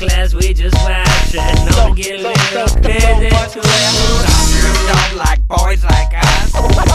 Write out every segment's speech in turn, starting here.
class, we just watch it. Don't get a little crazy too. Some girls don't like boys like us.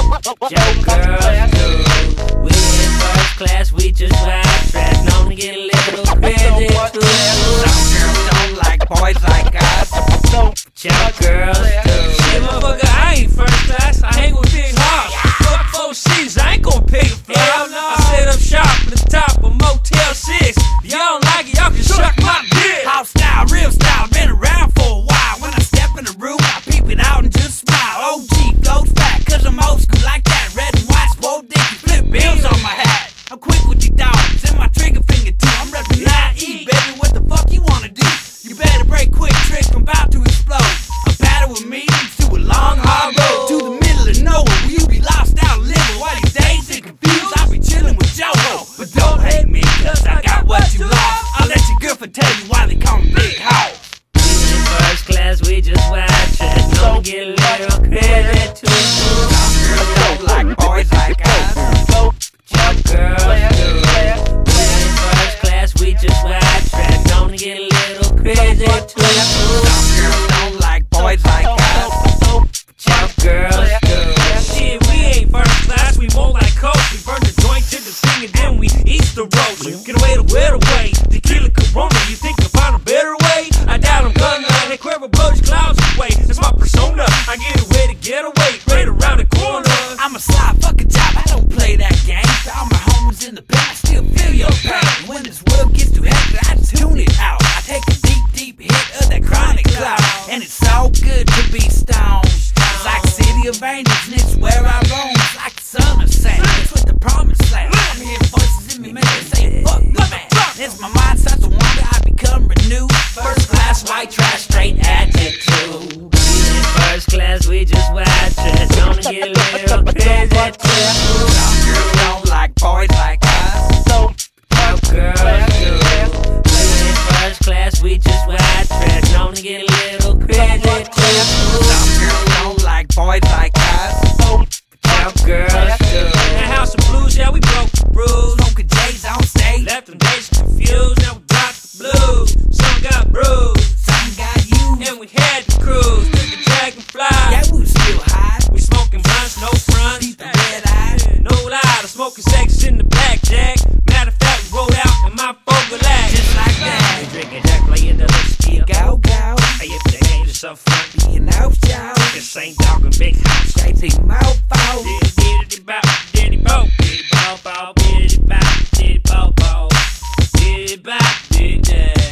Young girls do. We in first class, we just watch it. Don't get a little crazy too. Some girls don't like boys like us. Young girls do. Shit, motherfucker, I ain't first class. I hang with Big Hoss. Fuck 4 C's, I ain't gon' pay a fly. I set up shop at the top of Motel 6. If y'all don't like it, y'all can suck my dick. House style, real style, been around for a while. When I step in the room, I peep it out and just smile. OG flows fat, cause I'm old school like that. Red and white, swole dicky, flip bills on my hat. I'm quick with you dogs, and my trigger finger too. I'm reppin' naive, baby, what the fuck you wanna do? You better break quick, trick, I'm about to explode. A battle with me leads to a long, hard road to the middle of nowhere, where you be lost out living. While these days and confused, I'll be chillin' with Joe. But don't hate me, cause I got what you lost. I'll let your girlfriend tell you why they call me Big Hoss. We in first class, we just watch it. Don't get a little crazy too. Some girls don't like boys like us. Young girls do. We in first class, we just watch it. Don't get a little crazy too. Some girls don't like boys like us. Young girls do. Shit, we ain't first class, we more like coke. We burn the joint to the thing and then we eat the roast. Get away to wear away. Tequila Corona, you think you'll find a better way? I doubt I'm gonna. Hey, Cuervo blows clouds away. That's my persona. I get away to get away. Right around the corner. I'm a sly fucking job, I don't play that game. To all my homies in the pen, I still feel your pain. When this world gets too hectic, I just tune it out. I take a deep, deep hit of that chronic cloud. And it's so good to be stoned. It's like City of Angels, and it's where I roam. It's like the sun of sand, it's with the promised land. I'm hearing voices in me, man, they say, fuck the man. As my mind starts to wander, I become renewed. First class, white trash, straight attitude. We in first class, we just watch it. Don't get a little crazy too. Some girls don't like boys like us. Young girls do. We in first class, we just watch it. Don't get a little crazy too. Some girls don't like boys like us. Young girls do. In the house of blues, yeah, we broke the rules. Smoking J's on stage. Left them days confused, now we dropped the blues. Some got bruised, Some got you. and we had to cruise. Took the dragonfly. Yeah, we was still high. We smoking blunts, no fronts. Keep the red eye. No lie, the smoking sex in the blackjack. Matter of fact, we rolled out in my Fogalac. Just like that. We drinking Jack, playing the skill. Go, go. Hey, if they ain't just up front, Being out, y'all. this ain't dog and big house. Crazy mouth out. Diddy bop, diddy bo. Diddy bow bow, diddy bow, diddy bow bow. Diddy bop, diddy.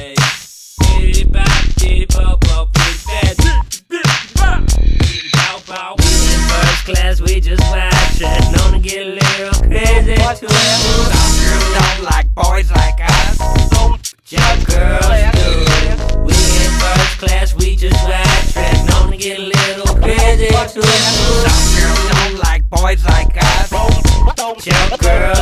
Diddy bop, diddy bo bo. Diddy bop, diddy bow bow. We in first class, we just watch it. Known to get a little crazy too. Some girls don't like boys like us. Young girls do. We in first class, we just watch it. Known to get a little crazy too. Some girls don't like boys like us. Young girls